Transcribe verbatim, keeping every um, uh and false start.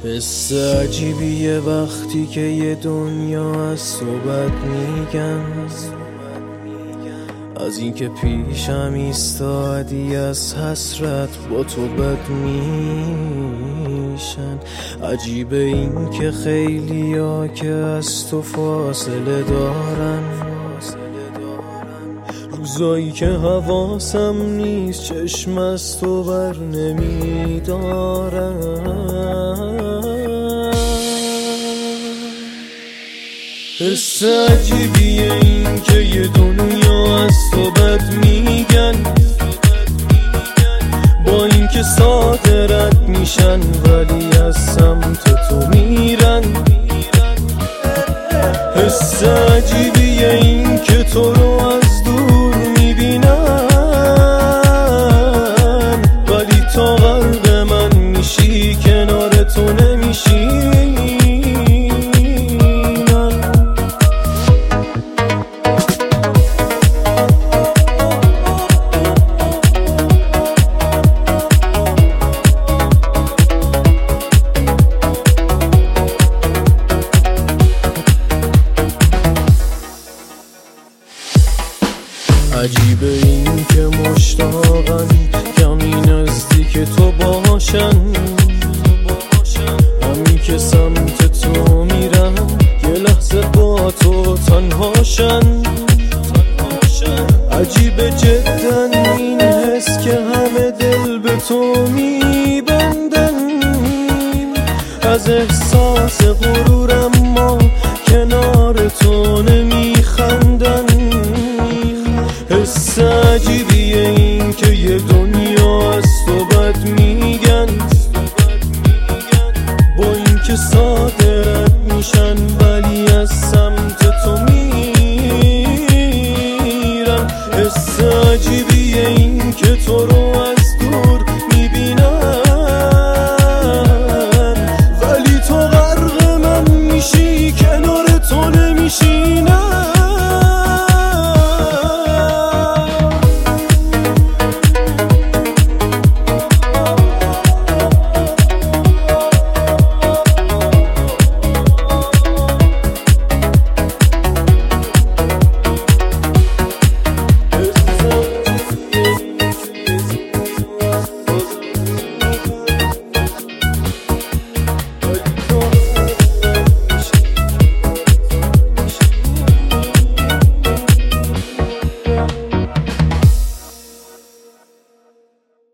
حس عجیبیه وقتی که یه دنیا از صحبت میگن، از این که پیشم ایستادی از حسرت با تو بد میشن. عجیبه این که خیلی ها که از تو فاصله دارن، روزایی که حواسم نیست چشم از تو بر نمیدارن. حس عجیبیه این که یه دنیا از تو بد میگن، با این که ساده رد میشن ولی از سمت تو میرن. حس عجیبیه این که تو رو از دور میبینن ولی تا قلب من میشی کنار تو نمیشی. عجیبه این که مشتاقن کمی نزدیک تو باشن، همین که سمت تو میرن یه لحظه با تو تنهاشن. عجیبه جدا این حس که همه دل به تو میبندن، از احساس غرور